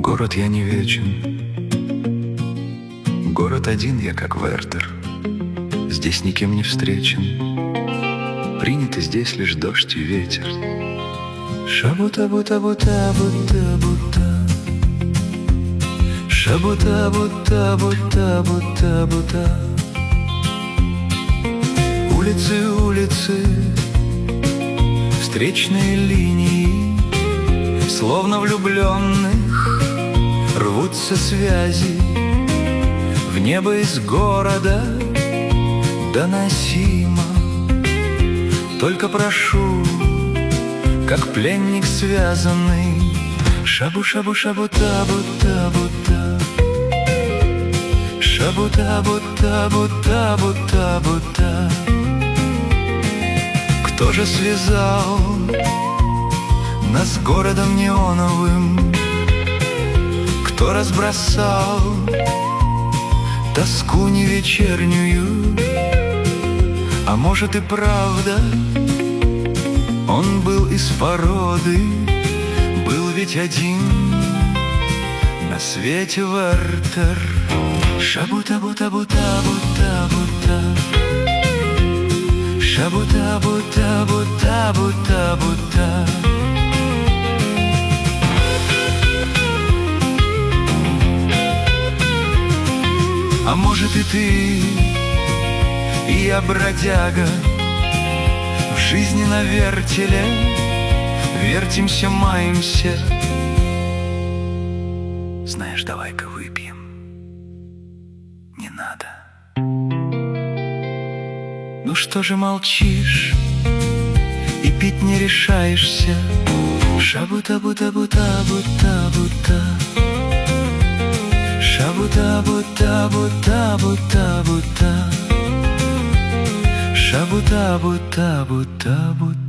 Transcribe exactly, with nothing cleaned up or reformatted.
Город я не вечен, город один я, как Вертер. Здесь никем не встречен, приняты здесь лишь дождь и ветер. Шабута-бута-бута-бута-бута, шабута-бута-бута-бута-бута. Улицы, улицы, встречные линии, словно влюбленных рвутся связи. В небо из города доносимо. Только прошу, как пленник связанный. Шабу-шабу-шабу-та-бу-та-бу-та, шабу-та-бу-та-бу-та-бу-та-бу-та. Кто же связал нас с городом неоновым? Кто разбросал тоску не вечернюю? А может и правда, он был из породы, был ведь один на свете Вертер. Шабута-бута-бута-бута-бута, шабута-бута-бута-бута-бута. А может и ты, и я бродяга, в жизни на вертеле вертимся, маемся. Знаешь, давай-ка выпьем. Не надо. Ну что же молчишь и пить не решаешься? Шабута-бута-бута-бута-бута, шабута-бута-бута-бута-бута, шабута-бута-бута-бута.